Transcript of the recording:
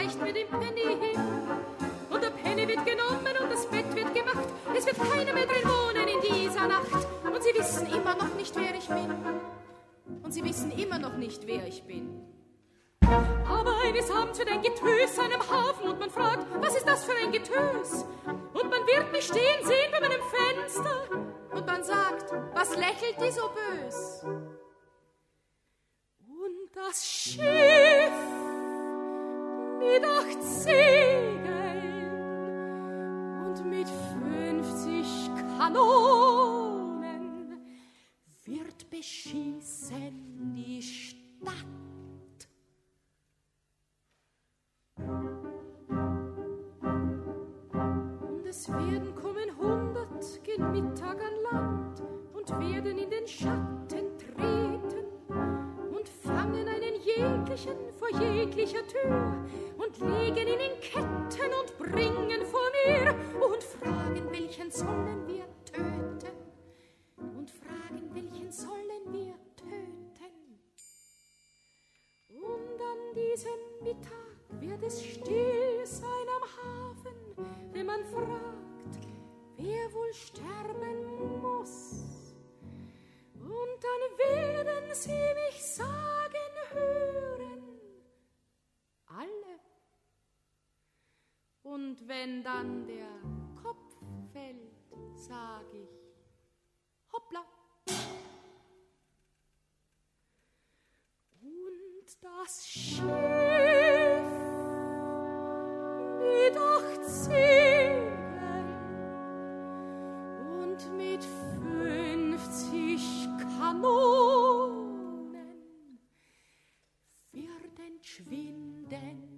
nicht mehr den Penny hin. Und der Penny wird genommen und das Bett wird gemacht. Es wird keiner mehr drin wohnen in dieser Nacht. Und sie wissen immer noch nicht, wer ich bin. Und sie wissen immer noch nicht, wer ich bin. Aber eines Abends wird ein Getös einem Hafen und man fragt, was ist das für ein Getös? Und man wird mich stehen sehen bei meinem Fenster und man sagt, was lächelt die so bös? Und das Schiff mit 8 Segeln und mit 50 Kanonen wird beschießen die Stadt. Und es werden kommen 100 gen Mittag an Land und werden in den Schatten treten und fangen einen jeglichen vor jeglicher Tür und legen ihn in Ketten und bringen vor mir und fragen, welchen sollen wir töten? Und fragen, welchen sollen wir töten? Und an diesem Mittag wird es still sein am Hafen, wenn man fragt, wer wohl sterben muss. Und dann werden sie mich sagen hören, alle. Und wenn dann der Kopf fällt, sag ich, hoppla. Und das Schiff mit 8 Segeln und mit 50 Kanonen wird entschwinden